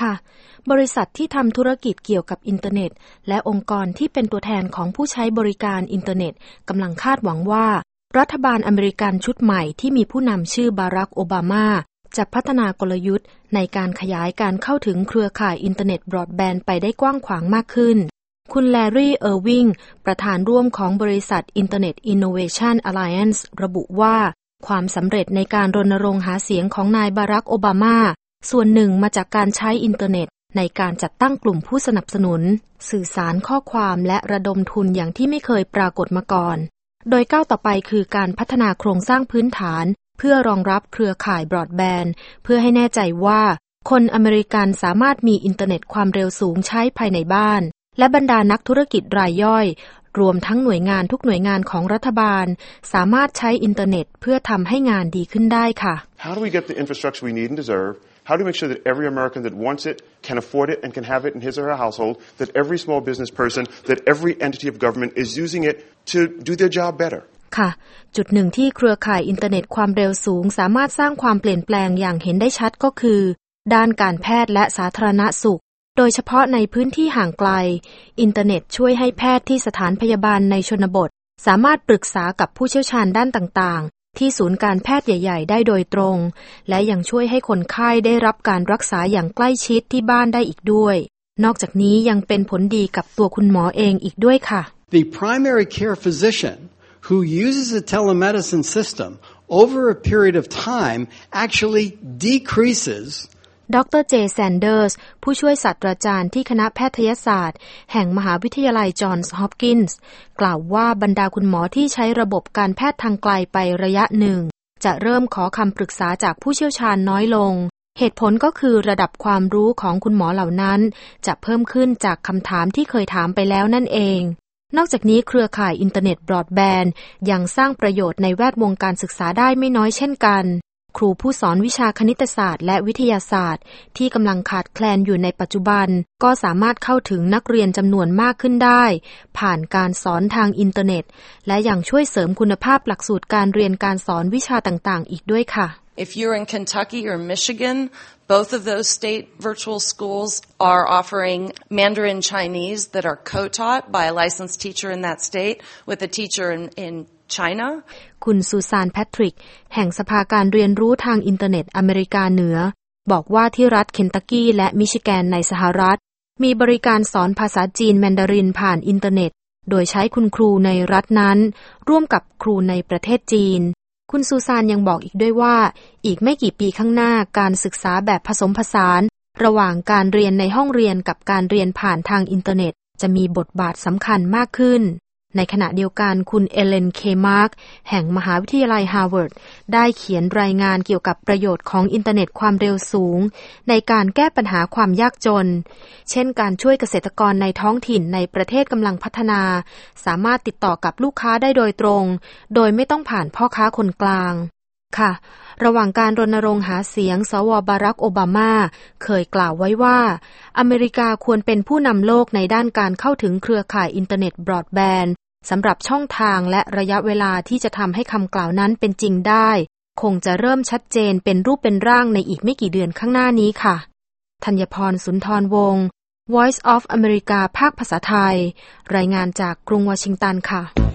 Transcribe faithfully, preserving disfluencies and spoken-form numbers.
ค่ะบริษัทที่ทำธุรกิจเกี่ยวกับอินเทอร์เน็ตและองค์กรที่เป็นตัวแทนของผู้ใช้บริการอินเทอร์เน็ตกำลังคาดหวังว่ารัฐบาลอเมริกันชุดใหม่ที่มีผู้นำชื่อบารักโอบามาจะพัฒนากลยุทธ์ในการขยายการเข้าถึงเครือข่ายอินเทอร์เน็ตบรอดแบนด์ไปได้กว้างขวางมากขึ้นคุณแลรี่เออร์วิงประธานร่วมของบริษัท Internet Innovation Alliance ระบุว่าความสำเร็จในการรณรงค์หาเสียงของนายบารักโอบามาส่วนหนึ่งมาจากการใช้อินเทอร์เน็ตในการจัดตั้งกลุ่มผู้สนับสนุนสื่อสารข้อความและระดมทุนอย่างที่ไม่เคยปรากฏมาก่อนโดยก้าวต่อไปคือการพัฒนาโครงสร้างพื้นฐานเพื่อรองรับเครือข่ายบรอดแบนด์เพื่อให้แน่ใจว่าคนอเมริกันสามารถมีอินเทอร์เน็ตความเร็วสูงใช้ภายในบ้านและบรรดานักธุรกิจรายย่อยรวมทั้งหน่วยงานทุกหน่วยงานของรัฐบาลสามารถใช้อินเทอร์เน็ตเพื่อทำให้งานดีขึ้นได้ค่ะ How do we get the infrastructure we need and deserve? How do we make sure that every American that wants it can afford it and can have it in his or her household, that every small business person, that every entity of government is using it to do their job better? ค่ะจุดหนึ่งที่เครือข่ายอินเทอร์เน็ตความเร็วสูงสามารถสร้างความเปลี่ยนแปลงอย่างเห็นได้ชัดก็คือด้านการแพทย์และสาธารณสุขโดยเฉพาะในพื้นที่ห่างไกลอินเทอร์เน็ตช่วยให้แพทย์ที่สถานพยาบาลในชนบทสามารถปรึกษากับผู้เชี่ยวชาญด้านต่างๆที่ศูนย์การแพทย์ใหญ่ๆได้โดยตรงและยังช่วยให้คนไข้ได้รับการรักษาอย่างใกล้ชิดที่บ้านได้อีกด้วยนอกจากนี้ยังเป็นผลดีกับตัวคุณหมอเองอีกด้วยค่ะ The primary care physician who uses a telemedicine system over a period of time actually decreases ดร. เจ แซนเดอร์สผู้ช่วยศาสตราจารย์ที่คณะแพทยศาสตร์แห่งมหาวิทยาลัยจอห์นส์ฮอปกินส์กล่าวว่าบรรดาคุณหมอที่ใช้ระบบการแพทย์ทางไกลไประยะหนึ่งจะเริ่มขอคำปรึกษาจากผู้เชี่ยวชาญน้อยลงเหตุผลก็คือระดับความรู้ของคุณหมอเหล่านั้นจะเพิ่มขึ้นจากคำถามที่เคยถามไปแล้วนั่นเองนอกจากนี้เครือข่ายอินเทอร์เน็ตบรอดแบนด์ยังสร้างประโยชน์ในแวดวงการศึกษาได้ไม่น้อยเช่นกันครูผู้สอนวิชาคณิตศาสตร์และวิทยาศาสตร์ที่กำลังขาดแคลนอยู่ในปัจจุบันก็สามารถเข้าถึงนักเรียนจำนวนมากขึ้นได้ผ่านการสอนทางอินเทอร์เน็ตและยังช่วยเสริมคุณภาพหลักสูตรการเรียนการสอนวิชาต่างๆอีกด้วยค่ะ If you're in Kentucky or Michigan, both of those state virtual schools are offering Mandarin Chinese that are co-taught by a licensed teacher in that state with a teacher in, in China. คุณซูซานแพทริกแห่งสภาการเรียนรู้ทางอินเทอร์เน็ตอเมริกาเหนือบอกว่าที่รัฐเคนตักกี้และมิชิแกนในสหรัฐมีบริการสอนภาษาจีนแมนดารินผ่านอินเทอร์เน็ตโดยใช้คุณครูในรัฐนั้นร่วมกับครูในประเทศจีนคุณซูซานยังบอกอีกด้วยว่าอีกไม่กี่ปีข้างหน้าการศึกษาแบบผสมผสานระหว่างการเรียนในห้องเรียนกับการเรียนผ่านทางอินเทอร์เน็ตจะมีบทบาทสำคัญมากขึ้นในขณะเดียวกันคุณเอเลนเคมาร์กแห่งมหาวิทยาลัยฮาร์วาร์ดได้เขียนรายงานเกี่ยวกับประโยชน์ของอินเทอร์เน็ตความเร็วสูงในการแก้ปัญหาความยากจนเช่นการช่วยเกษตรกรในท้องถิ่นในประเทศกำลังพัฒนาสามารถติดต่อกับลูกค้าได้โดยตรงโดยไม่ต้องผ่านพ่อค้าคนกลางค่ะระหว่างการรณรงค์หาเสียงสวบารักโอบามาเคยกล่าวไว้ว่าอเมริกาควรเป็นผู้นำโลกในด้านการเข้าถึงเครือข่ายอินเทอร์เน็ตบรอดแบนด์สำหรับช่องทางและระยะเวลาที่จะทำให้คำกล่าวนั้นเป็นจริงได้คงจะเริ่มชัดเจนเป็นรูปเป็นร่างในอีกไม่กี่เดือนข้างหน้านี้ค่ะธัญพรสุนทรวงศ์ Voice of America ภาคภาษาไทยรายงานจากกรุงวอชิงตันค่ะ